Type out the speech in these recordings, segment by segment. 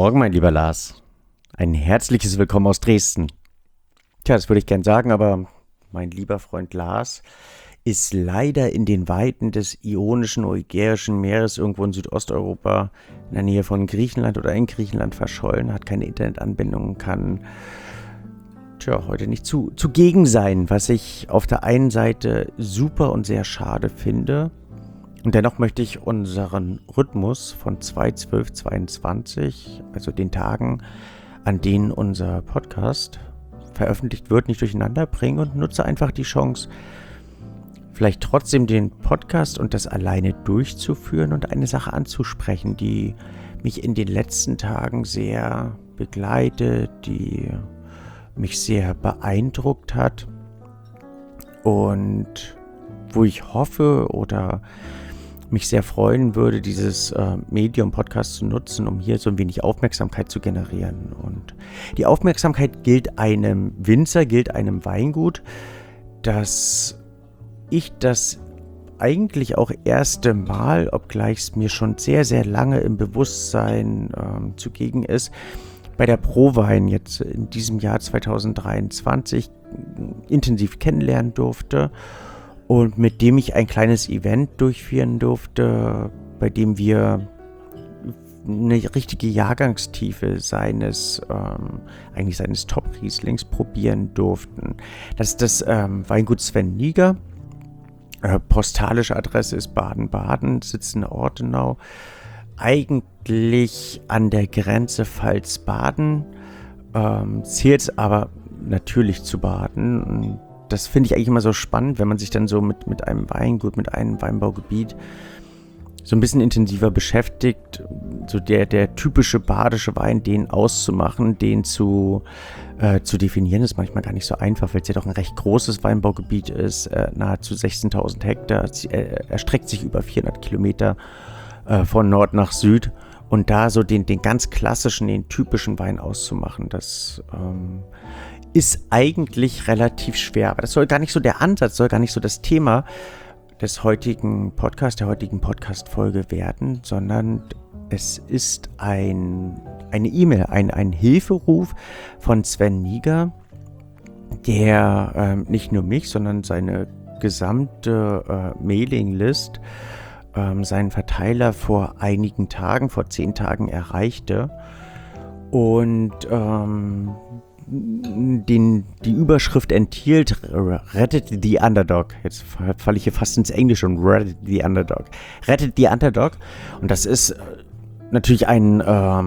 Morgen, mein lieber Lars. Ein herzliches Willkommen aus Dresden. Tja, das würde ich gern sagen, aber mein lieber Freund Lars ist leider in den Weiten des Ionischen oder Ägäischen Meeres irgendwo in Südosteuropa in der Nähe von Griechenland oder in Griechenland verschollen, hat keine Internetanbindung, kann heute nicht zugegen sein, was ich auf der einen Seite super und sehr schade finde. Und dennoch möchte ich unseren Rhythmus von 2/12/22, also den Tagen, an denen unser Podcast veröffentlicht wird, nicht durcheinander bringen und nutze einfach die Chance, vielleicht trotzdem den Podcast und das alleine durchzuführen und eine Sache anzusprechen, die mich in den letzten Tagen sehr begleitet, die mich sehr beeindruckt hat und wo ich hoffe oder mich sehr freuen würde, dieses Medium-Podcast zu nutzen, um hier so ein wenig Aufmerksamkeit zu generieren. Und die Aufmerksamkeit gilt einem Winzer, gilt einem Weingut, dass ich das eigentlich auch erste Mal, obgleich es mir schon sehr, sehr lange im Bewusstsein zugegen ist, bei der ProWein jetzt in diesem Jahr 2023 intensiv kennenlernen durfte und mit dem ich ein kleines Event durchführen durfte, bei dem wir eine richtige Jahrgangstiefe seines Top-Rieslings probieren durften. Das ist das Weingut Sven Niger. Postalische Adresse ist Baden-Baden, Sitz in Ortenau. Eigentlich an der Grenze Pfalz-Baden, zählt aber natürlich zu Baden. Und das finde ich eigentlich immer so spannend, wenn man sich dann so mit einem Weingut, mit einem Weinbaugebiet so ein bisschen intensiver beschäftigt, so der typische badische Wein, den auszumachen, den zu definieren, ist manchmal gar nicht so einfach, weil es ja doch ein recht großes Weinbaugebiet ist, nahezu 16.000 Hektar, erstreckt sich über 400 Kilometer von Nord nach Süd und da so den ganz klassischen, den typischen Wein auszumachen, das ist eigentlich relativ schwer, aber das soll gar nicht so der Ansatz, soll gar nicht so das Thema des heutigen Podcasts, der heutigen Podcast-Folge werden, sondern es ist eine E-Mail, ein Hilferuf von Sven Niger, der nicht nur mich, sondern seine gesamte Mailinglist, seinen Verteiler vor einigen Tagen, vor 10 Tagen erreichte und die Überschrift enthielt, rettet the Underdog. Jetzt falle ich hier fast ins Englische und rettet the Underdog. Rettet the Underdog. Und das ist natürlich ein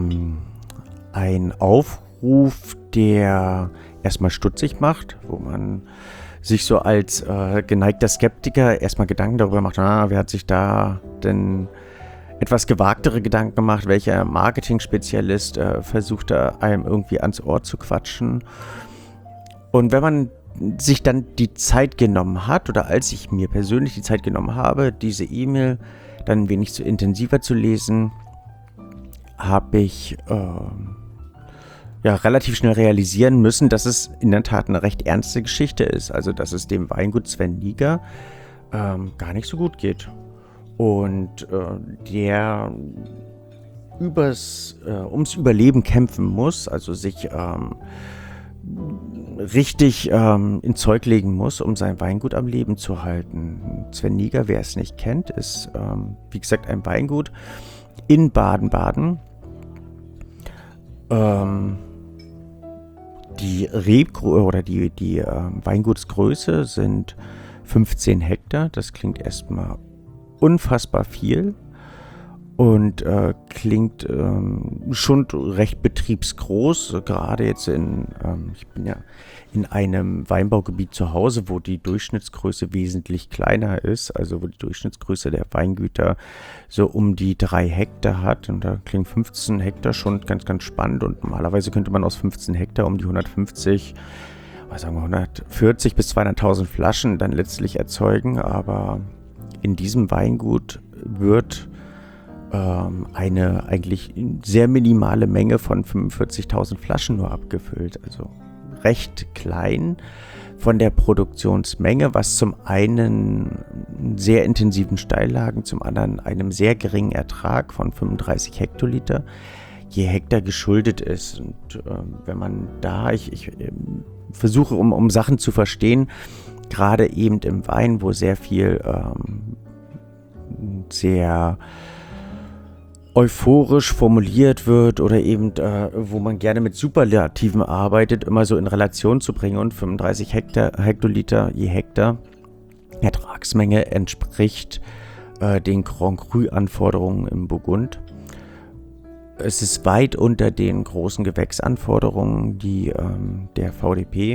Aufruf, der erstmal stutzig macht, wo man sich so als geneigter Skeptiker erstmal Gedanken darüber macht, wer hat sich da denn etwas gewagtere Gedanken gemacht, welcher Marketing-Spezialist versucht da einem irgendwie ans Ohr zu quatschen. Und wenn man sich dann die Zeit genommen hat, oder als ich mir persönlich die Zeit genommen habe, diese E-Mail dann ein wenig zu intensiver zu lesen, habe ich relativ schnell realisieren müssen, dass es in der Tat eine recht ernste Geschichte ist. Also dass es dem Weingut Sven Niger gar nicht so gut geht. Und der ums Überleben kämpfen muss, also sich richtig ins Zeug legen muss, um sein Weingut am Leben zu halten. Sven Niger, wer es nicht kennt, ist, wie gesagt, ein Weingut in Baden-Baden. Die Weingutsgröße sind 15 Hektar. Das klingt erstmal unfassbar viel und klingt schon recht betriebsgroß, gerade jetzt ich bin ja in einem Weinbaugebiet zu Hause, wo die Durchschnittsgröße wesentlich kleiner ist, also wo die Durchschnittsgröße der Weingüter so um die 3 Hektar hat und da klingt 15 Hektar schon ganz, ganz spannend und normalerweise könnte man aus 15 Hektar um die 140 bis 200.000 Flaschen dann letztlich erzeugen, aber in diesem Weingut wird eine eigentlich sehr minimale Menge von 45.000 Flaschen nur abgefüllt. Also recht klein von der Produktionsmenge, was zum einen sehr intensiven Steillagen, zum anderen einem sehr geringen Ertrag von 35 Hektoliter je Hektar geschuldet ist. Und wenn man da, ich versuche, um Sachen zu verstehen, gerade eben im Wein, wo sehr viel sehr euphorisch formuliert wird oder eben, wo man gerne mit Superlativen arbeitet, immer so in Relation zu bringen. Und 35 Hektoliter je Hektar Ertragsmenge entspricht den Grand Cru-Anforderungen im Burgund. Es ist weit unter den großen Gewächsanforderungen, die der VDP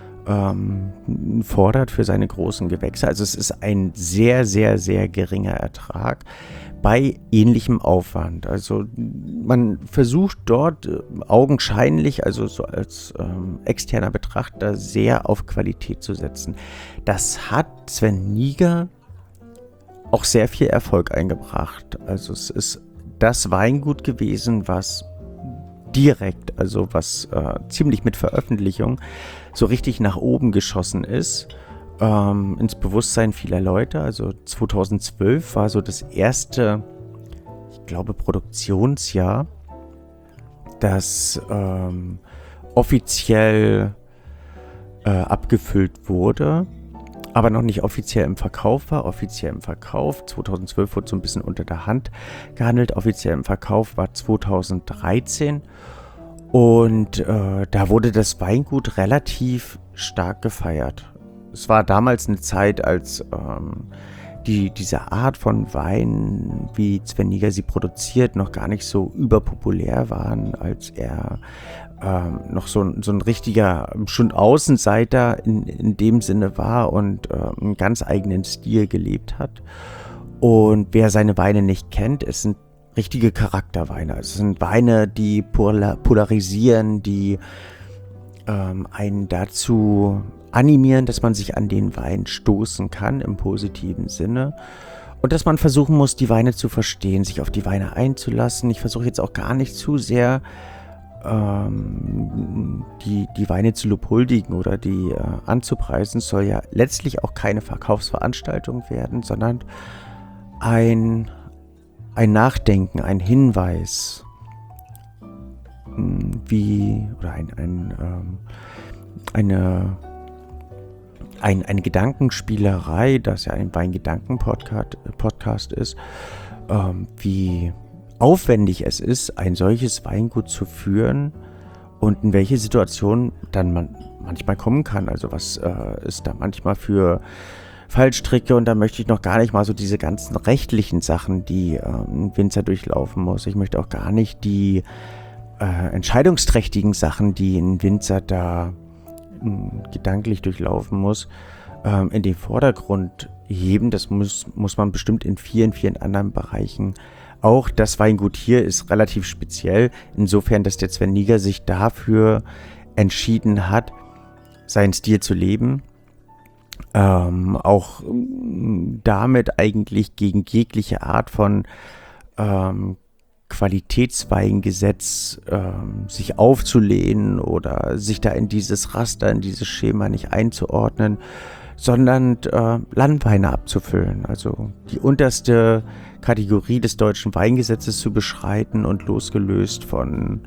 fordert für seine großen Gewächse. Also es ist ein sehr, sehr, sehr geringer Ertrag bei ähnlichem Aufwand. Also man versucht dort augenscheinlich, also so als externer Betrachter, sehr auf Qualität zu setzen. Das hat Sven Niger auch sehr viel Erfolg eingebracht. Also es ist das Weingut gewesen, was direkt, also was ziemlich mit Veröffentlichung so richtig nach oben geschossen ist, ins Bewusstsein vieler Leute. Also 2012 war so das erste, ich glaube, Produktionsjahr, das offiziell abgefüllt wurde, aber noch nicht offiziell im Verkauf war. Offiziell im Verkauf, 2012 wurde so ein bisschen unter der Hand gehandelt, offiziell im Verkauf war 2013 und da wurde das Weingut relativ stark gefeiert. Es war damals eine Zeit, als diese Art von Wein, wie Sven Niger sie produziert, noch gar nicht so überpopulär waren, als er noch so ein richtiger, schon Außenseiter in dem Sinne war und einen ganz eigenen Stil gelebt hat. Und wer seine Weine nicht kennt, es sind richtige Charakterweine. Es sind Weine, die polarisieren, die einen dazu animieren, dass man sich an den Wein stoßen kann, im positiven Sinne. Und dass man versuchen muss, die Weine zu verstehen, sich auf die Weine einzulassen. Ich versuche jetzt auch gar nicht zu sehr die Weine zu lobhuldigen oder die anzupreisen. Es soll ja letztlich auch keine Verkaufsveranstaltung werden, sondern ein Nachdenken, ein Hinweis, oder eine Gedankenspielerei, das ja ein Weingedanken-Podcast ist, wie aufwendig es ist, ein solches Weingut zu führen und in welche Situation dann man manchmal kommen kann. Also was ist da manchmal für Fallstricke, und da möchte ich noch gar nicht mal so diese ganzen rechtlichen Sachen, die ein Winzer durchlaufen muss. Ich möchte auch gar nicht die entscheidungsträchtigen Sachen, die ein Winzer da gedanklich durchlaufen muss, in den Vordergrund heben. Das muss man bestimmt in vielen, vielen anderen Bereichen auch. Das Weingut hier ist relativ speziell, insofern, dass der Sven Niger sich dafür entschieden hat, seinen Stil zu leben. Auch damit eigentlich gegen jegliche Art von Qualitätsweingesetz sich aufzulehnen oder sich da in dieses Raster, in dieses Schema nicht einzuordnen, sondern Landweine abzufüllen. Also die unterste Kategorie des deutschen Weingesetzes zu beschreiten und losgelöst von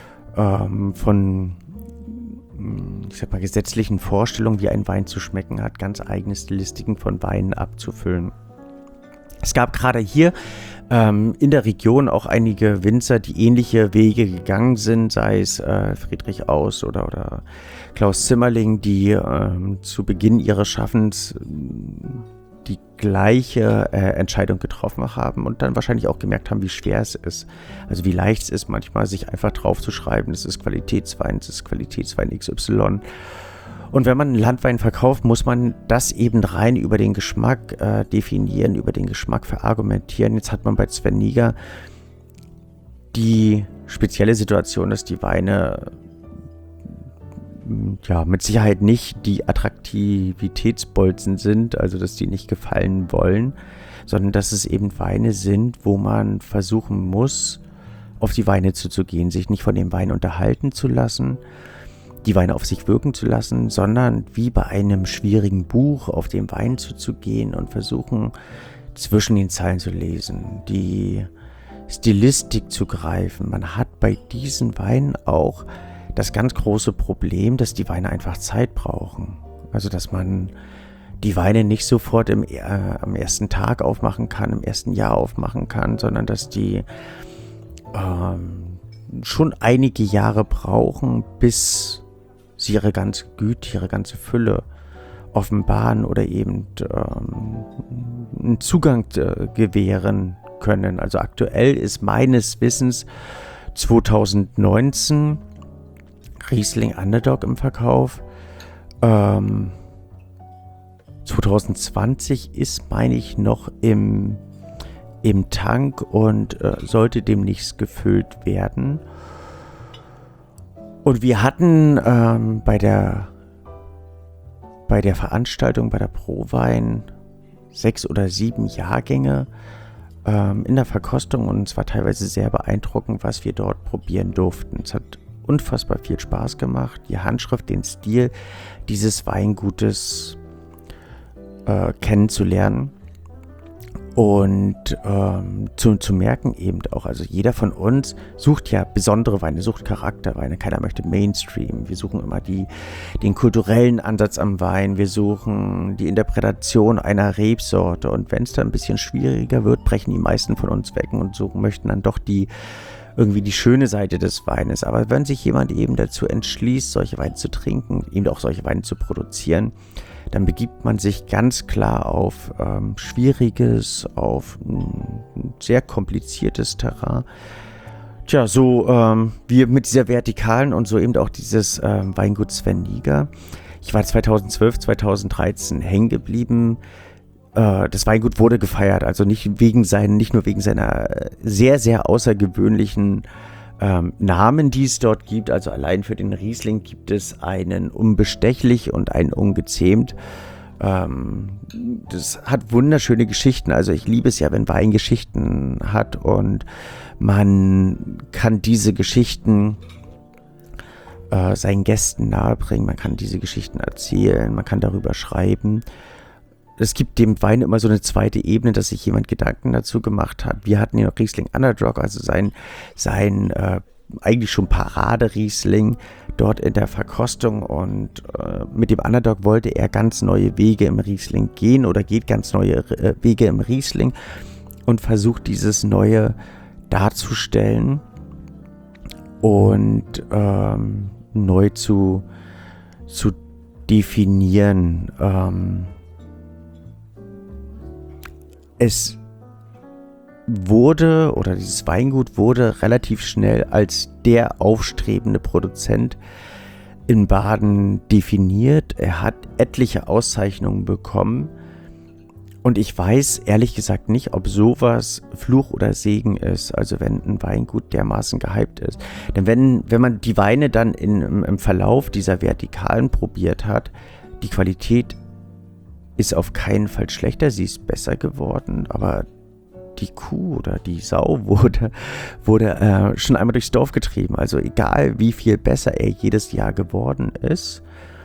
ich sag mal, gesetzlichen Vorstellungen, wie ein Wein zu schmecken hat, ganz eigene Stilistiken von Weinen abzufüllen. Es gab gerade hier in der Region auch einige Winzer, die ähnliche Wege gegangen sind, sei es Friedrich Aus oder Klaus Zimmerling, die zu Beginn ihres Schaffens die gleiche Entscheidung getroffen haben und dann wahrscheinlich auch gemerkt haben, wie schwer es ist. Also wie leicht es ist, manchmal sich einfach draufzuschreiben, es ist Qualitätswein XY. Und wenn man einen Landwein verkauft, muss man das eben rein über den Geschmack definieren, über den Geschmack verargumentieren. Jetzt hat man bei Sven Niger die spezielle Situation, dass die Weine mit Sicherheit nicht die Attraktivitätsbolzen sind, also dass die nicht gefallen wollen, sondern dass es eben Weine sind, wo man versuchen muss, auf die Weine zuzugehen, sich nicht von dem Wein unterhalten zu lassen, die Weine auf sich wirken zu lassen, sondern wie bei einem schwierigen Buch auf den Wein zuzugehen und versuchen, zwischen den Zeilen zu lesen, die Stilistik zu greifen. Man hat bei diesen Weinen auch das ganz große Problem, dass die Weine einfach Zeit brauchen. Also dass man die Weine nicht sofort am ersten Tag aufmachen kann, im ersten Jahr aufmachen kann, sondern dass die schon einige Jahre brauchen, bis sie ihre ganze Güte, ihre ganze Fülle offenbaren oder eben einen Zugang gewähren können. Also aktuell ist meines Wissens 2019 Riesling Underdog im Verkauf. 2020 ist, meine ich, noch im Tank und sollte demnächst gefüllt werden. Und wir hatten bei der Veranstaltung, bei der Prowein 6 oder 7 Jahrgänge in der Verkostung und es war teilweise sehr beeindruckend, was wir dort probieren durften. Es hat unfassbar viel Spaß gemacht, die Handschrift, den Stil dieses Weingutes kennenzulernen und zu merken eben auch, also jeder von uns sucht ja besondere Weine, sucht Charakterweine, keiner möchte Mainstream, wir suchen immer den kulturellen Ansatz am Wein, wir suchen die Interpretation einer Rebsorte und wenn es dann ein bisschen schwieriger wird, brechen die meisten von uns weg und möchten dann doch irgendwie die schöne Seite des Weines. Aber wenn sich jemand eben dazu entschließt, solche Weine zu trinken, eben auch solche Weine zu produzieren, dann begibt man sich ganz klar auf schwieriges, auf ein sehr kompliziertes Terrain. Tja, so wie mit dieser Vertikalen und so eben auch dieses Weingut Sven Nigger. Ich war 2012, 2013 hängen geblieben. Das Weingut wurde gefeiert, also nicht nur wegen seiner sehr, sehr außergewöhnlichen Namen, die es dort gibt. Also allein für den Riesling gibt es einen unbestechlich und einen ungezähmt. Das hat wunderschöne Geschichten. Also ich liebe es ja, wenn Wein Geschichten hat und man kann diese Geschichten seinen Gästen nahebringen. Man kann diese Geschichten erzählen, man kann darüber schreiben. Es gibt dem Wein immer so eine zweite Ebene, dass sich jemand Gedanken dazu gemacht hat. Wir hatten ja Riesling Underdog, also sein eigentlich schon Parade-Riesling dort in der Verkostung und mit dem Underdog wollte er ganz neue Wege im Riesling gehen oder geht ganz neue Wege im Riesling und versucht dieses Neue darzustellen und neu zu definieren. Es wurde, oder dieses Weingut wurde relativ schnell als der aufstrebende Produzent in Baden definiert. Er hat etliche Auszeichnungen bekommen und ich weiß ehrlich gesagt nicht, ob sowas Fluch oder Segen ist, also wenn ein Weingut dermaßen gehypt ist. Denn wenn man die Weine dann im Verlauf dieser Vertikalen probiert hat, die Qualität ist auf keinen Fall schlechter, sie ist besser geworden, aber die Kuh oder die Sau wurde schon einmal durchs Dorf getrieben. Also egal, wie viel besser er jedes Jahr geworden ist,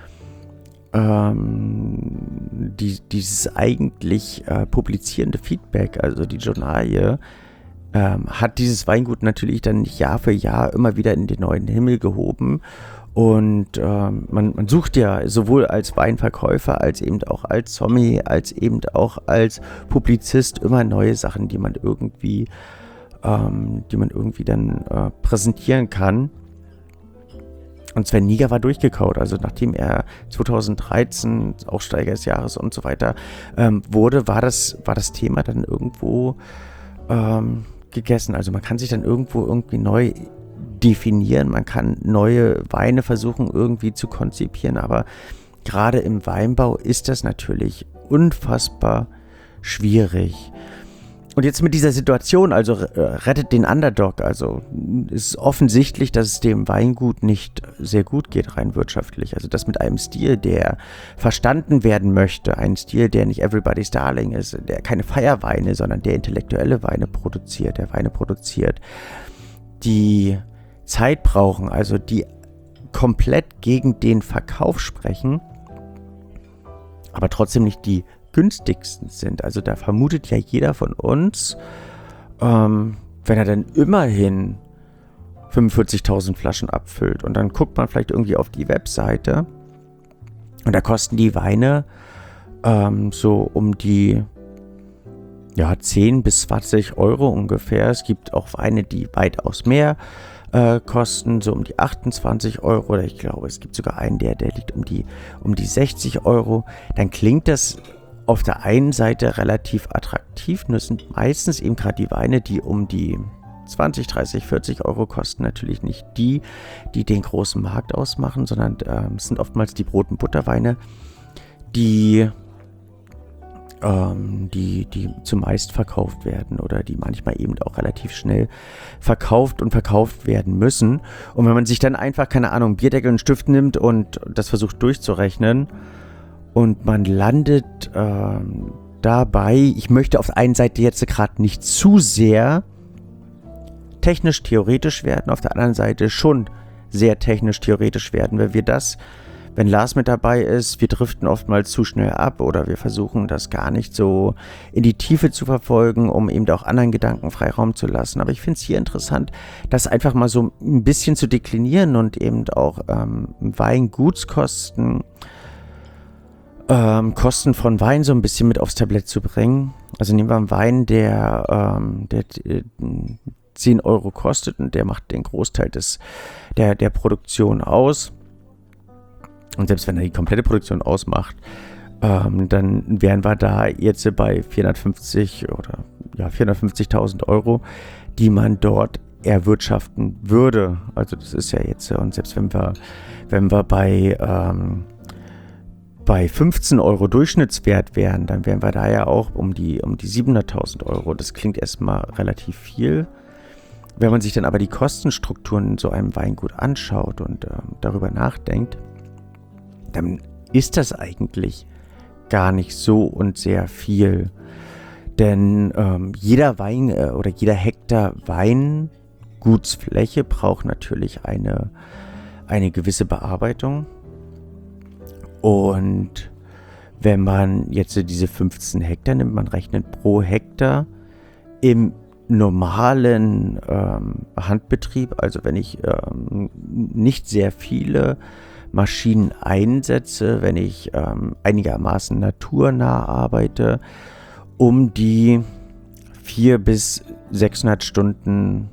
dieses eigentlich publizierende Feedback, also die Journalie, hat dieses Weingut natürlich dann Jahr für Jahr immer wieder in den neuen Himmel gehoben. Und man sucht ja sowohl als Weinverkäufer, als eben auch als Sommelier, als eben auch als Publizist immer neue Sachen, die man irgendwie dann präsentieren kann. Und Sven Nigger war durchgekaut, also nachdem er 2013 Aufsteiger des Jahres und so weiter wurde, war das Thema dann irgendwo gegessen. Also man kann sich dann irgendwie neu definieren, man kann neue Weine versuchen irgendwie zu konzipieren, aber gerade im Weinbau ist das natürlich unfassbar schwierig. Und jetzt mit dieser Situation, also rettet den Underdog, also ist offensichtlich, dass es dem Weingut nicht sehr gut geht, rein wirtschaftlich. Also das mit einem Stil, der verstanden werden möchte, ein Stil, der nicht Everybody's Darling ist, der keine Feierweine, sondern der intellektuelle Weine produziert, der Weine produziert, die Zeit brauchen, also die komplett gegen den Verkauf sprechen, aber trotzdem nicht die günstigsten sind. Also da vermutet ja jeder von uns, wenn er dann immerhin 45.000 Flaschen abfüllt und dann guckt man vielleicht irgendwie auf die Webseite und da kosten die Weine so um die 10 bis 20 Euro ungefähr. Es gibt auch Weine, die weitaus mehr kosten, so um die 28 Euro. Oder ich glaube, es gibt sogar einen, der liegt um die 60 Euro. Dann klingt das auf der einen Seite relativ attraktiv. Nur es sind meistens eben gerade die Weine, die um die 20, 30, 40 Euro kosten. Natürlich nicht die den großen Markt ausmachen, sondern es sind oftmals die Brot- und Butterweine, die zumeist verkauft werden oder die manchmal eben auch relativ schnell verkauft werden müssen. Und wenn man sich dann einfach, keine Ahnung, Bierdeckel und Stift nimmt und das versucht durchzurechnen und man landet dabei, ich möchte auf der einen Seite jetzt gerade nicht zu sehr technisch-theoretisch werden, auf der anderen Seite schon sehr technisch-theoretisch werden, weil wenn Lars mit dabei ist, wir driften oftmals zu schnell ab oder wir versuchen das gar nicht so in die Tiefe zu verfolgen, um eben auch anderen Gedanken Freiraum zu lassen. Aber ich finde es hier interessant, das einfach mal so ein bisschen zu deklinieren und eben auch Weingutskosten, Kosten von Wein so ein bisschen mit aufs Tablett zu bringen. Also nehmen wir einen Wein, der 10 Euro kostet und der macht den Großteil der Produktion aus. Und selbst wenn er die komplette Produktion ausmacht, dann wären wir da jetzt bei 450.000 Euro, die man dort erwirtschaften würde. Also das ist ja jetzt, und selbst wenn wir bei 15 Euro Durchschnittswert wären, dann wären wir da ja auch um die 700.000 Euro. Das klingt erstmal relativ viel. Wenn man sich dann aber die Kostenstrukturen in so einem Weingut anschaut und darüber nachdenkt, dann ist das eigentlich gar nicht so und sehr viel. Denn jeder Wein oder jeder Hektar Weingutsfläche braucht natürlich eine gewisse Bearbeitung. Und wenn man jetzt diese 15 Hektar nimmt, man rechnet pro Hektar im normalen Handbetrieb, also wenn ich nicht sehr viele Maschinen einsetze, wenn ich einigermaßen naturnah arbeite, um die 400 bis 600 Stunden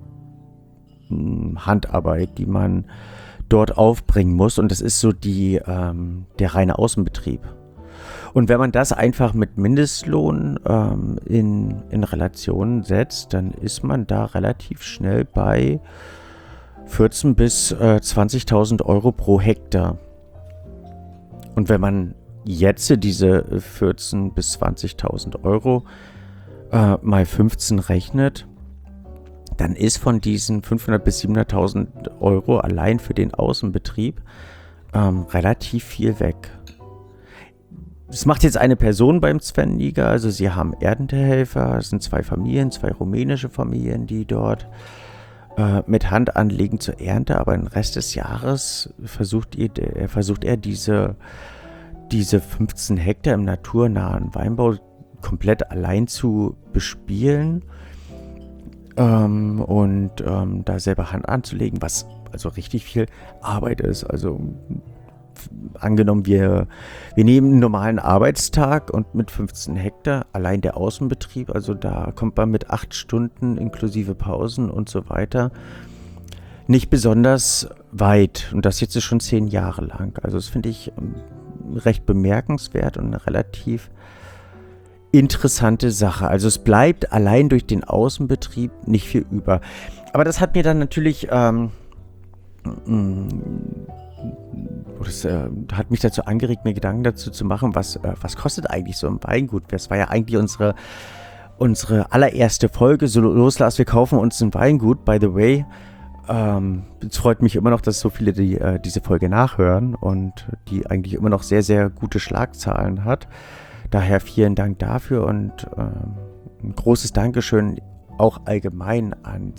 Handarbeit, die man dort aufbringen muss. Und das ist so der reine Außenbetrieb. Und wenn man das einfach mit Mindestlohn in Relation setzt, dann ist man da relativ schnell bei 14.000 bis 20.000 Euro pro Hektar. Und wenn man jetzt diese 14.000 bis 20.000 Euro mal 15 rechnet, dann ist von diesen 500.000 bis 700.000 Euro allein für den Außenbetrieb relativ viel weg. Das macht jetzt eine Person beim Sven-Niger, also sie haben Erntehelfer, es sind 2 Familien, 2 rumänische Familien, die dort mit Hand anlegen zur Ernte, aber den Rest des Jahres versucht er diese 15 Hektar im naturnahen Weinbau komplett allein zu bespielen und da selber Hand anzulegen, was also richtig viel Arbeit ist. Also angenommen, wir nehmen einen normalen Arbeitstag und mit 15 Hektar allein der Außenbetrieb, also da kommt man mit 8 Stunden inklusive Pausen und so weiter nicht besonders weit. Und das jetzt schon 10 Jahre lang. Also das finde ich recht bemerkenswert und eine relativ interessante Sache. Also es bleibt allein durch den Außenbetrieb nicht viel über. Aber das hat mir dann natürlich das hat mich dazu angeregt, mir Gedanken dazu zu machen, was kostet eigentlich so ein Weingut? Das war ja eigentlich unsere allererste Folge. So, los, Lars, wir kaufen uns ein Weingut. By the way, es freut mich immer noch, dass so viele diese Folge nachhören und die eigentlich immer noch sehr, sehr gute Schlagzahlen hat. Daher vielen Dank dafür und ein großes Dankeschön auch allgemein an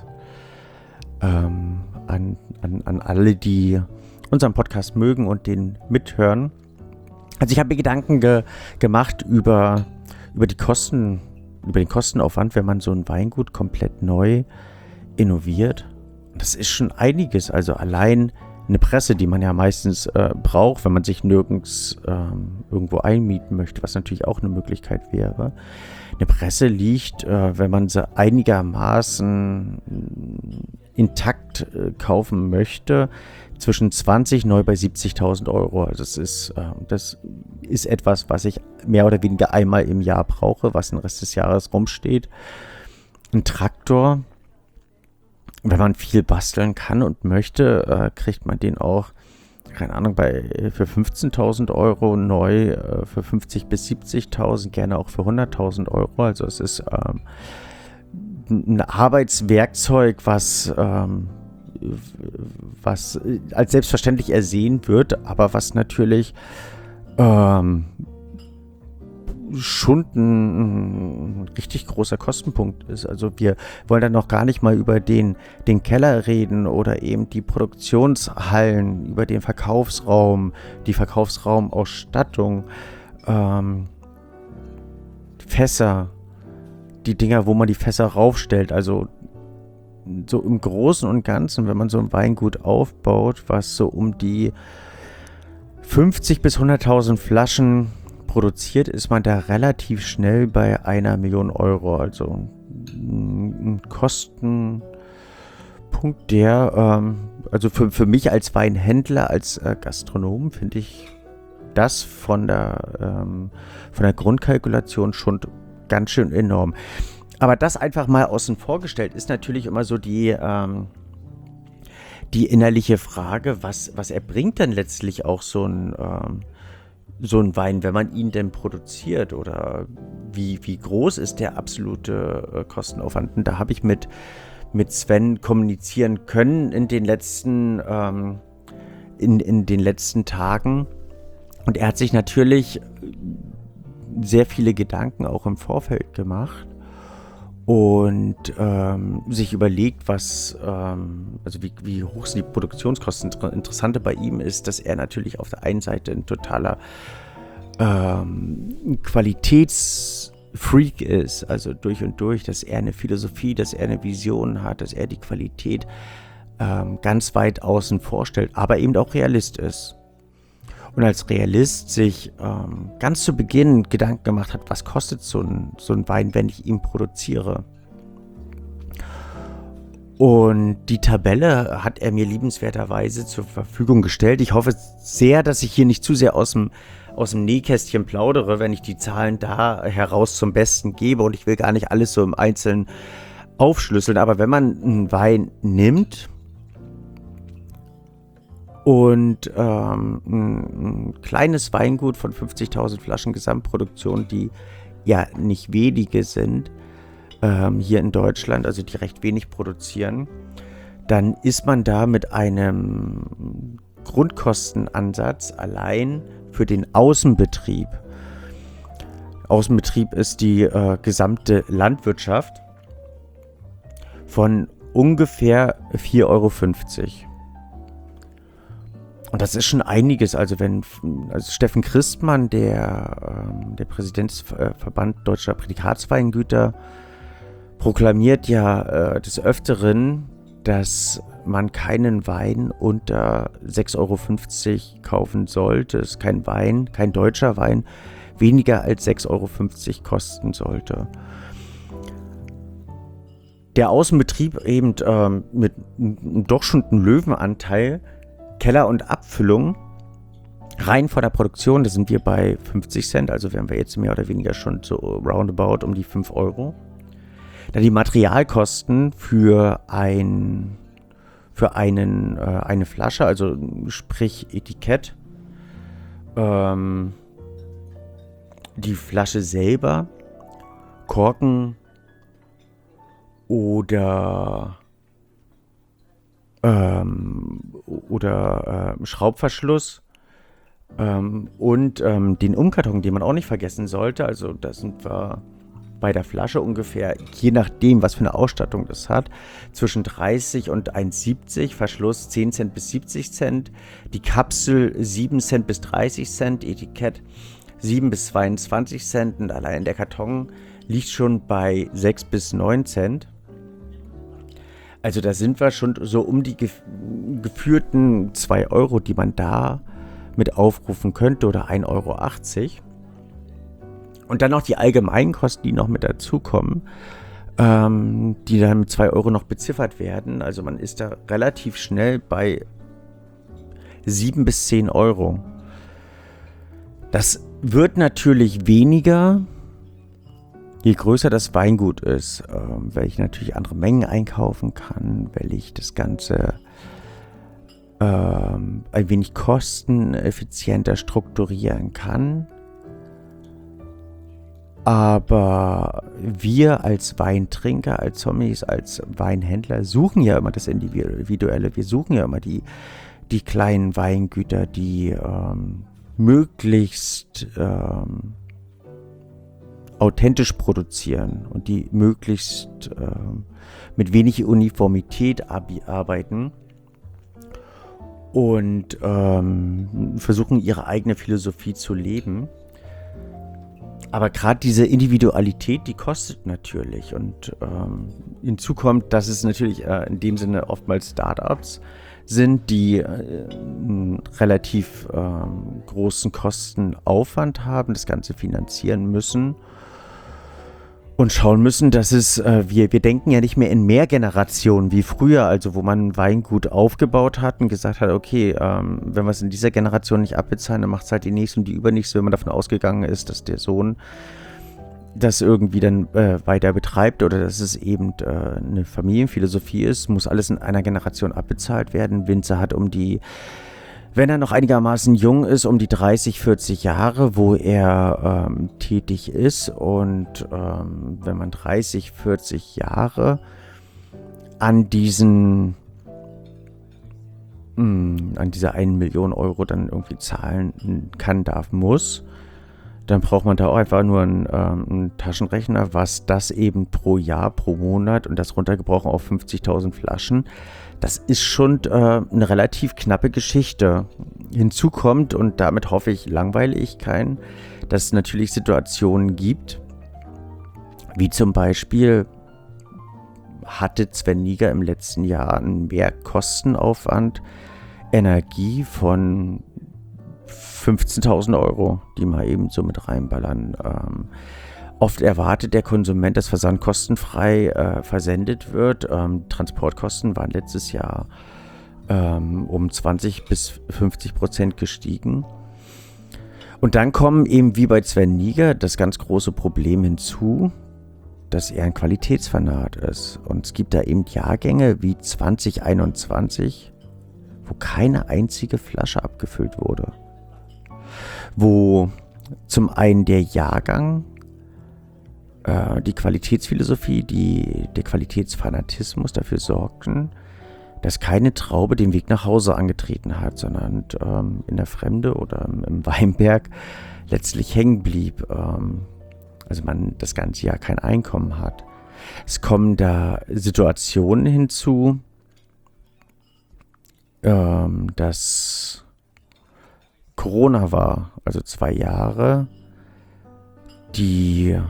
alle, die unseren Podcast mögen und den mithören. Also ich habe mir Gedanken gemacht über die Kosten über den Kostenaufwand, wenn man so ein Weingut komplett neu innoviert. Das ist schon einiges. Also allein eine Presse, die man ja meistens braucht, wenn man sich nirgends irgendwo einmieten möchte, was natürlich auch eine Möglichkeit wäre. Eine Presse liegt, wenn man sie einigermaßen intakt kaufen möchte, zwischen 20 neu bei 70.000 Euro. Also das ist etwas, was ich mehr oder weniger einmal im Jahr brauche, was den Rest des Jahres rumsteht. Ein Traktor, wenn man viel basteln kann und möchte, kriegt man den auch, keine Ahnung, für 15.000 Euro neu, für 50.000 bis 70.000, gerne auch für 100.000 Euro. Also es ist ein Arbeitswerkzeug, was als selbstverständlich ersehen wird, aber was natürlich schon ein richtig großer Kostenpunkt ist. Also wir wollen dann noch gar nicht mal über den Keller reden oder eben die Produktionshallen, über den Verkaufsraum, die Verkaufsraumausstattung, Fässer, die Dinger, wo man die Fässer raufstellt. Also so im Großen und Ganzen, wenn man so ein Weingut aufbaut, was so um die 50 bis 100.000 Flaschen produziert, ist man da relativ schnell bei 1 Million Euro. Also ein Kostenpunkt, der, also für mich als Weinhändler, als Gastronom, finde ich das von der Grundkalkulation schon ganz schön enorm. Aber das einfach mal außen vor gestellt, ist natürlich immer so die innerliche Frage, was erbringt dann letztlich auch so ein Wein, wenn man ihn denn produziert, oder wie groß ist der absolute Kostenaufwand? Und da habe ich mit Sven kommunizieren können in den letzten Tagen, und er hat sich natürlich sehr viele Gedanken auch im Vorfeld gemacht und sich überlegt, also wie hoch sind die Produktionskosten. Das Interessante bei ihm ist, dass er natürlich auf der einen Seite ein totaler Qualitätsfreak ist, also durch und durch, dass er eine Philosophie, dass er eine Vision hat, dass er die Qualität ganz weit außen vorstellt, aber eben auch Realist ist. Und als Realist sich ganz zu Beginn Gedanken gemacht hat, was kostet so ein Wein, wenn ich ihn produziere. Und die Tabelle hat er mir liebenswerterweise zur Verfügung gestellt. Ich hoffe sehr, dass ich hier nicht zu sehr aus dem Nähkästchen plaudere, wenn ich die Zahlen da heraus zum Besten gebe. Und ich will gar nicht alles so im Einzelnen aufschlüsseln. Aber wenn man einen Wein nimmt und ein kleines Weingut von 50.000 Flaschen Gesamtproduktion, die ja nicht wenige sind, hier in Deutschland, also die recht wenig produzieren, dann ist man da mit einem Grundkostenansatz allein für den Außenbetrieb. Außenbetrieb ist die gesamte Landwirtschaft von ungefähr 4,50 Euro. Und das ist schon einiges. Also Steffen Christmann, der Präsident des Verband Deutscher Prädikatsweingüter, proklamiert ja des Öfteren, dass man keinen Wein unter 6,50 Euro kaufen sollte. Es ist kein deutscher Wein, weniger als 6,50 Euro kosten sollte. Der Außenbetrieb eben mit doch schon einem Löwenanteil, Keller und Abfüllung, rein von der Produktion, da sind wir bei 50 Cent, also wären wir jetzt mehr oder weniger schon so roundabout um die 5 Euro. Da die Materialkosten für eine Flasche, also sprich Etikett, die Flasche selber, Korken oder Schraubverschluss und den Umkarton, den man auch nicht vergessen sollte. Also da sind wir bei der Flasche ungefähr, je nachdem, was für eine Ausstattung das hat, zwischen 30 und 1,70, Verschluss 10 Cent bis 70 Cent, die Kapsel 7 Cent bis 30 Cent, Etikett 7 bis 22 Cent und allein der Karton liegt schon bei 6 bis 9 Cent. Also da sind wir schon so um die geführten 2 Euro, die man da mit aufrufen könnte, oder 1,80 Euro. Und dann noch die allgemeinen Kosten, die noch mit dazukommen, die dann mit 2 Euro noch beziffert werden. Also man ist da relativ schnell bei 7 bis 10 Euro. Das wird natürlich weniger, je größer das Weingut ist, weil ich natürlich andere Mengen einkaufen kann, weil ich das Ganze ein wenig kosteneffizienter strukturieren kann. Aber wir als Weintrinker, als Sommeliers, als Weinhändler suchen ja immer das Individuelle. Wir suchen ja immer die kleinen Weingüter, die möglichst authentisch produzieren und die möglichst mit wenig Uniformität arbeiten und versuchen, ihre eigene Philosophie zu leben. Aber gerade diese Individualität, die kostet natürlich. Und hinzu kommt, dass es natürlich in dem Sinne oftmals Startups sind, die einen relativ großen Kostenaufwand haben, das Ganze finanzieren müssen und schauen müssen, dass es, wir denken ja nicht mehr in Mehrgenerationen wie früher, also wo man Weingut aufgebaut hat und gesagt hat, okay, wenn wir es in dieser Generation nicht abbezahlen, dann macht es halt die nächste und die übernächste, wenn man davon ausgegangen ist, dass der Sohn das irgendwie dann weiter betreibt oder dass es eben eine Familienphilosophie ist, muss alles in einer Generation abbezahlt werden. Winzer hat wenn er noch einigermaßen jung ist, um die 30, 40 Jahre, wo er tätig ist. Und wenn man 30, 40 Jahre an dieser 1 Million Euro dann irgendwie zahlen kann, muss, dann braucht man da auch einfach nur einen Taschenrechner, was das eben pro Jahr, pro Monat und das runtergebrochen auf 50.000 Flaschen. Das ist schon eine relativ knappe Geschichte. Hinzu kommt, und damit hoffe ich, langweile ich keinen, dass es natürlich Situationen gibt, wie zum Beispiel hatte Sven Nigger im letzten Jahr einen Mehrkostenaufwand Energie von 15.000 Euro, die mal eben so mit reinballern. Oft erwartet der Konsument, dass Versand kostenfrei versendet wird. Transportkosten waren letztes Jahr um 20 bis 50% gestiegen. Und dann kommen eben wie bei Sven Nigger das ganz große Problem hinzu, dass er ein Qualitätsfanat ist. Und es gibt da eben Jahrgänge wie 2021, wo keine einzige Flasche abgefüllt wurde. Wo zum einen der Jahrgang, die Qualitätsphilosophie, der Qualitätsfanatismus dafür sorgten, dass keine Traube den Weg nach Hause angetreten hat, sondern in der Fremde oder im Weinberg letztlich hängen blieb. Also man das ganze Jahr kein Einkommen hat. Es kommen da Situationen hinzu, dass Corona war, also 2 Jahre, die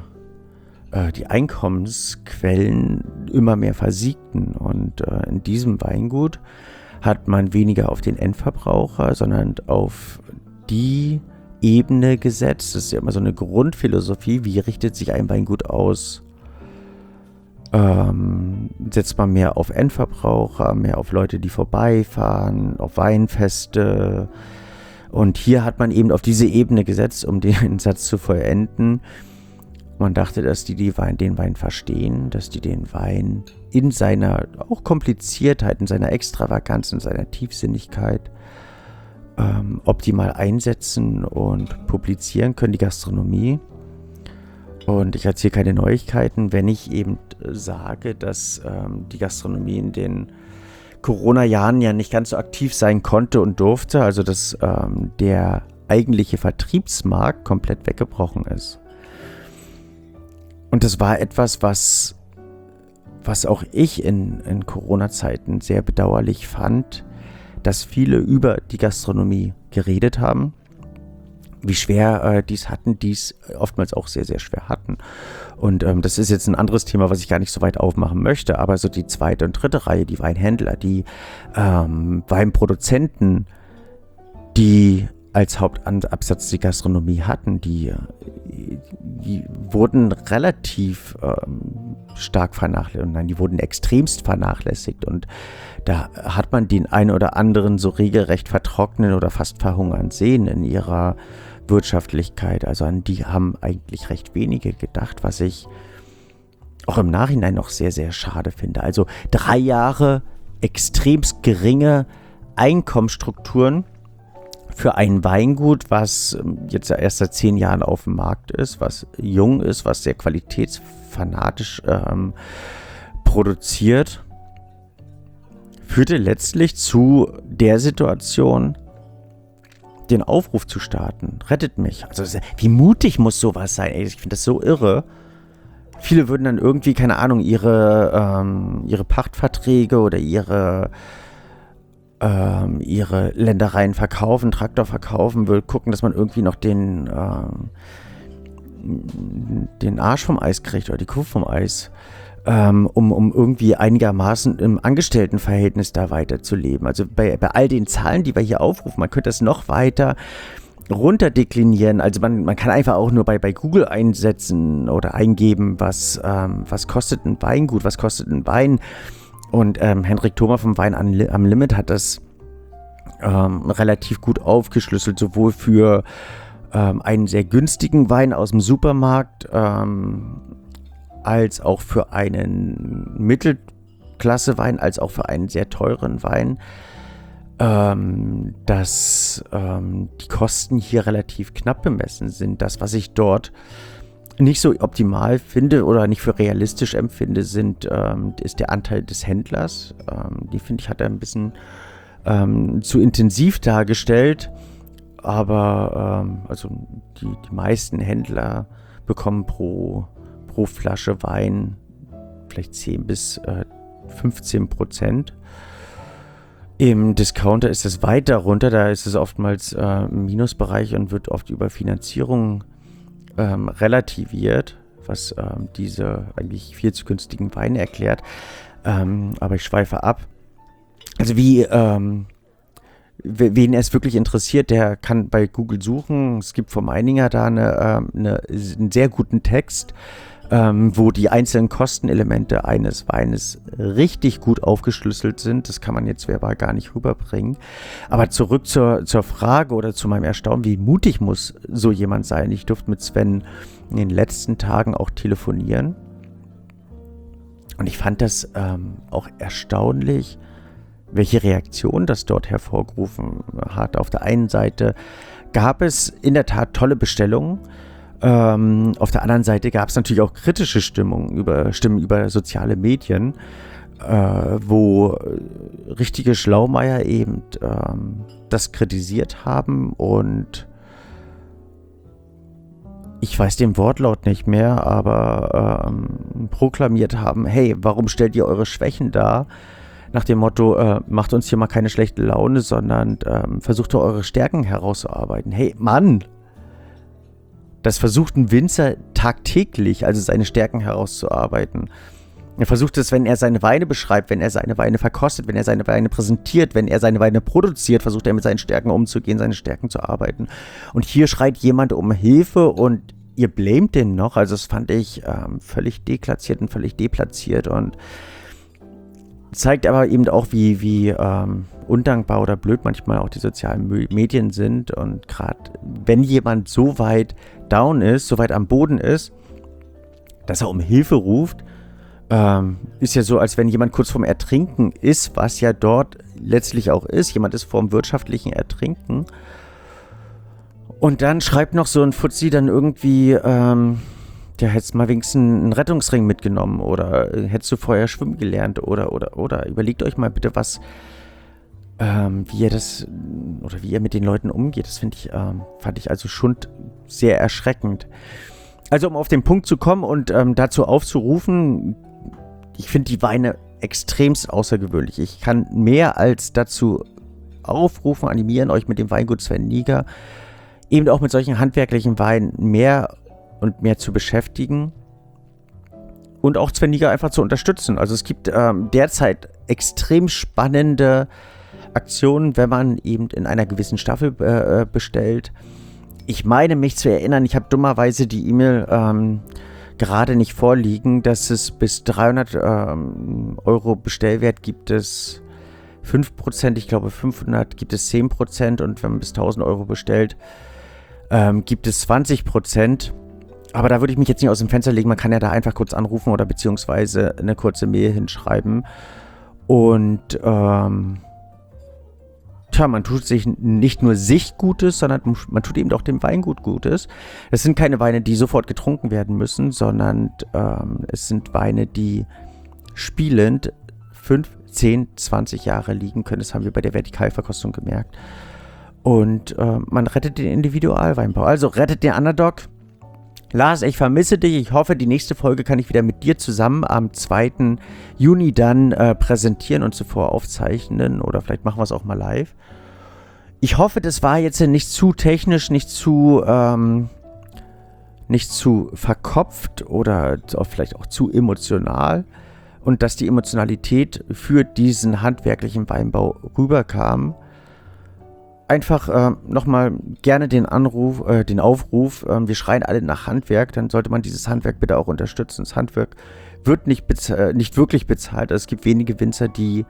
Einkommensquellen immer mehr versiegten. Und in diesem Weingut hat man weniger auf den Endverbraucher, sondern auf die Ebene gesetzt. Das ist ja immer so eine Grundphilosophie. Wie richtet sich ein Weingut aus? Setzt man mehr auf Endverbraucher, mehr auf Leute, die vorbeifahren, auf Weinfeste. Und hier hat man eben auf diese Ebene gesetzt, um den Satz zu vollenden. Man dachte, dass die den Wein verstehen, dass die den Wein in seiner auch Kompliziertheit, in seiner Extravaganz, in seiner Tiefsinnigkeit optimal einsetzen und publizieren können, die Gastronomie. Und ich erzähle keine Neuigkeiten, wenn ich eben sage, dass die Gastronomie in den Corona-Jahren ja nicht ganz so aktiv sein konnte und durfte, also dass der eigentliche Vertriebsmarkt komplett weggebrochen ist. Und das war etwas, was auch ich in Corona-Zeiten sehr bedauerlich fand, dass viele über die Gastronomie geredet haben, wie schwer die es oftmals auch sehr, sehr schwer hatten. Und das ist jetzt ein anderes Thema, was ich gar nicht so weit aufmachen möchte, aber so die zweite und dritte Reihe, die Weinhändler, die Weinproduzenten, die als Hauptabsatz die Gastronomie hatten, die wurden relativ stark vernachlässigt. Nein, die wurden extremst vernachlässigt. Und da hat man den einen oder anderen so regelrecht vertrocknen oder fast verhungern sehen in ihrer Wirtschaftlichkeit. Also an die haben eigentlich recht wenige gedacht, was ich auch im Nachhinein noch sehr, sehr schade finde. Also 3 Jahre extremst geringe Einkommensstrukturen für ein Weingut, was jetzt erst seit 10 Jahren auf dem Markt ist, was jung ist, was sehr qualitätsfanatisch produziert, führte letztlich zu der Situation, den Aufruf zu starten. Rettet mich. Also wie mutig muss sowas sein? Ey, ich finde das so irre. Viele würden dann irgendwie, keine Ahnung, ihre Pachtverträge oder ihre Ländereien verkaufen, Traktor verkaufen, will gucken, dass man irgendwie noch den Arsch vom Eis kriegt oder die Kuh vom Eis, um irgendwie einigermaßen im Angestelltenverhältnis da weiterzuleben. Also bei all den Zahlen, die wir hier aufrufen, man könnte das noch weiter runterdeklinieren. Also man kann einfach auch nur bei Google einsetzen oder eingeben, was kostet ein Weingut, was kostet ein Wein. Und Hendrik Thoma vom Wein am Limit hat das relativ gut aufgeschlüsselt, sowohl für einen sehr günstigen Wein aus dem Supermarkt, als auch für einen Mittelklasse-Wein, als auch für einen sehr teuren Wein, dass die Kosten hier relativ knapp bemessen sind. Das, was ich dort nicht so optimal finde oder nicht für realistisch empfinde, ist der Anteil des Händlers. Die, finde ich, hat er ein bisschen zu intensiv dargestellt. Aber also die meisten Händler bekommen pro Flasche Wein vielleicht 10 bis 15%. Im Discounter ist es weit darunter, da ist es oftmals im Minusbereich und wird oft über Finanzierung relativiert, was diese eigentlich viel zu günstigen Weine erklärt. Aber ich schweife ab. Also wen es wirklich interessiert, der kann bei Google suchen. Es gibt vom Meininger da einen sehr guten Text, wo die einzelnen Kostenelemente eines Weines richtig gut aufgeschlüsselt sind. Das kann man jetzt verbal gar nicht rüberbringen. Aber zurück zur Frage oder zu meinem Erstaunen, wie mutig muss so jemand sein? Ich durfte mit Sven in den letzten Tagen auch telefonieren. Und ich fand das auch erstaunlich, welche Reaktion das dort hervorgerufen hat. Auf der einen Seite gab es in der Tat tolle Bestellungen. Auf der anderen Seite gab es natürlich auch kritische Stimmen über soziale Medien, wo richtige Schlaumeier eben das kritisiert haben und ich weiß den Wortlaut nicht mehr, aber proklamiert haben, hey, warum stellt ihr eure Schwächen dar? Nach dem Motto, macht uns hier mal keine schlechte Laune, sondern versucht doch eure Stärken herauszuarbeiten. Hey, Mann! Das versucht ein Winzer tagtäglich, also seine Stärken herauszuarbeiten. Er versucht es, wenn er seine Weine beschreibt, wenn er seine Weine verkostet, wenn er seine Weine präsentiert, wenn er seine Weine produziert, versucht er mit seinen Stärken umzugehen, seine Stärken zu arbeiten. Und hier schreit jemand um Hilfe und ihr blamet den noch. Also das fand ich völlig deklatziert und völlig deplatziert und zeigt aber eben auch, wie undankbar oder blöd manchmal auch die sozialen Medien sind. Und gerade wenn jemand so weit down ist, so weit am Boden ist, dass er um Hilfe ruft, ist ja so, als wenn jemand kurz vorm Ertrinken ist, was ja dort letztlich auch ist. Jemand ist vorm wirtschaftlichen Ertrinken. Und dann schreibt noch so ein Fuzzi dann irgendwie, ja, hättest mal wenigstens einen Rettungsring mitgenommen oder hättest du vorher schwimmen gelernt oder überlegt euch mal bitte was, wie ihr mit den Leuten umgeht. Das fand ich also schon sehr erschreckend. Also um auf den Punkt zu kommen und dazu aufzurufen, ich finde die Weine extremst außergewöhnlich. Ich kann mehr als dazu aufrufen, animieren, euch mit dem Weingut Sven Nigger eben auch mit solchen handwerklichen Weinen mehr und mehr zu beschäftigen und auch Sven Nigre einfach zu unterstützen. Also es gibt derzeit extrem spannende Aktionen, wenn man eben in einer gewissen Staffel bestellt. Ich meine mich zu erinnern, ich habe dummerweise die E-Mail gerade nicht vorliegen, dass es bis 300 Euro Bestellwert gibt es 5%, ich glaube 500 gibt es 10% und wenn man bis 1000 Euro bestellt, gibt es 20%. Aber da würde ich mich jetzt nicht aus dem Fenster legen, man kann ja da einfach kurz anrufen oder beziehungsweise eine kurze Mail hinschreiben. Und man tut sich nicht nur sich Gutes, sondern man tut eben auch dem Weingut Gutes. Es sind keine Weine, die sofort getrunken werden müssen, sondern es sind Weine, die spielend 5, 10, 20 Jahre liegen können. Das haben wir bei der Vertikalverkostung gemerkt. Und man rettet den Individualweinbau. Also rettet den Underdog. Lars, ich vermisse dich. Ich hoffe, die nächste Folge kann ich wieder mit dir zusammen am 2. Juni dann präsentieren und zuvor aufzeichnen. Oder vielleicht machen wir es auch mal live. Ich hoffe, das war jetzt nicht zu technisch, nicht zu verkopft oder vielleicht auch zu emotional. Und dass die Emotionalität für diesen handwerklichen Weinbau rüberkam. Einfach nochmal gerne den Aufruf, wir schreien alle nach Handwerk, dann sollte man dieses Handwerk bitte auch unterstützen. Das Handwerk wird nicht wirklich bezahlt. Also es gibt wenige Winzer, die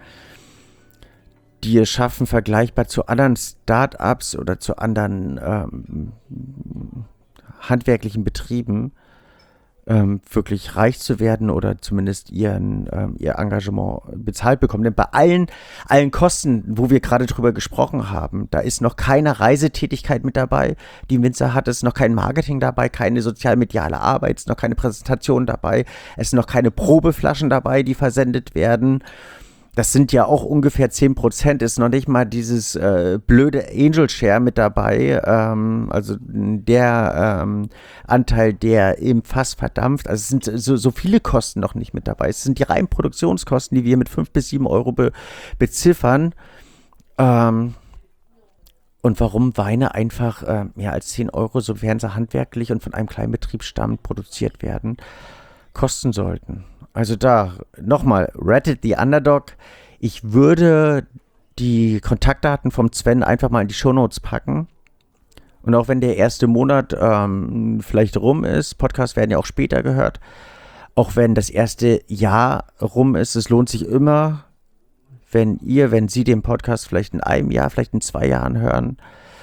es schaffen, vergleichbar zu anderen Start-ups oder zu anderen handwerklichen Betrieben wirklich reich zu werden oder zumindest ihr Engagement bezahlt bekommen. Denn bei allen Kosten, wo wir gerade drüber gesprochen haben, da ist noch keine Reisetätigkeit mit dabei, die ein Winzer hat, es ist noch kein Marketing dabei, keine sozialmediale Arbeit, es ist noch keine Präsentation dabei, es sind noch keine Probeflaschen dabei, die versendet werden. Das sind ja auch ungefähr 10%, ist noch nicht mal dieses blöde Angel Share mit dabei, also der Anteil, der im Fass verdampft. Also es sind so viele Kosten noch nicht mit dabei. Es sind die reinen Produktionskosten, die wir mit 5 bis 7 Euro beziffern. Und warum Weine einfach mehr als 10 Euro, sofern sie handwerklich und von einem kleinen Betrieb stammend produziert werden, kosten sollten. Also da, nochmal, rettet the Underdog. Ich würde die Kontaktdaten vom Sven einfach mal in die Shownotes packen. Und auch wenn der erste Monat vielleicht rum ist, Podcasts werden ja auch später gehört, auch wenn das erste Jahr rum ist, es lohnt sich immer, wenn Sie den Podcast vielleicht in einem Jahr, vielleicht in 2 Jahren hören,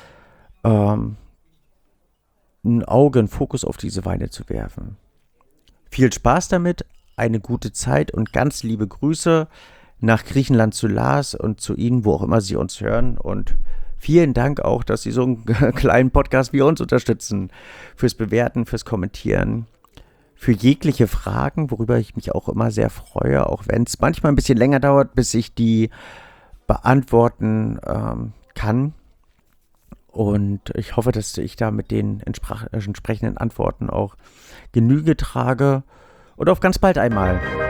einen Fokus auf diese Weine zu werfen. Viel Spaß damit, eine gute Zeit und ganz liebe Grüße nach Griechenland zu Lars und zu Ihnen, wo auch immer Sie uns hören. Und vielen Dank auch, dass Sie so einen kleinen Podcast wie uns unterstützen. Fürs Bewerten, fürs Kommentieren, für jegliche Fragen, worüber ich mich auch immer sehr freue, auch wenn es manchmal ein bisschen länger dauert, bis ich die beantworten kann. Und ich hoffe, dass ich da mit den entsprechenden Antworten auch Genüge trage. Und auf ganz bald einmal.